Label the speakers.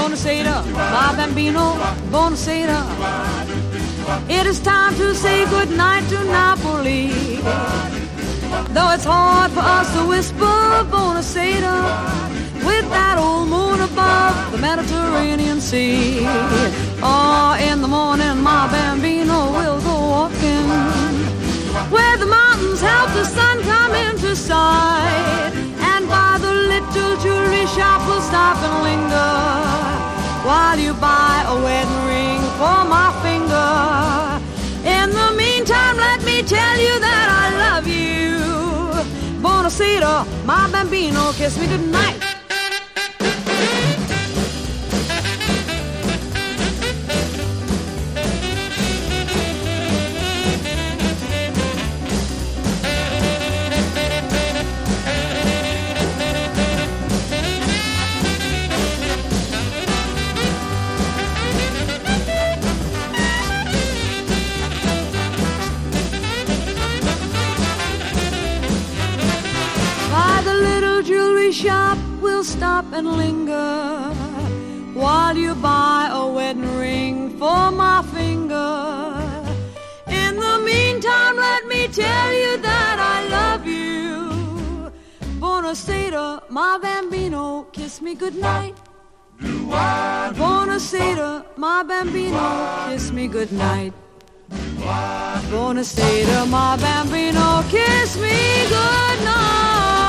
Speaker 1: buonasera, my bambino, buonasera. It is time to say goodnight to Napoli. Though it's hard for us to whisper buonasera with that old moon above the Mediterranean Sea. Oh, in the morning, my bambino will go walking where the mountains help the sun come into sight, and by the little jewelry shop we'll stop and linger while you buy a wedding ring for my finger. In the meantime, let me tell you that I love you. Buonasera, my bambino, kiss me goodnight. Shop will stop and linger while you buy a wedding ring for my finger. In the meantime, let me tell you that I love you. Buonasera, my bambino, kiss me goodnight. Buonasera, my bambino, kiss me goodnight. Buonasera, my bambino, kiss me goodnight.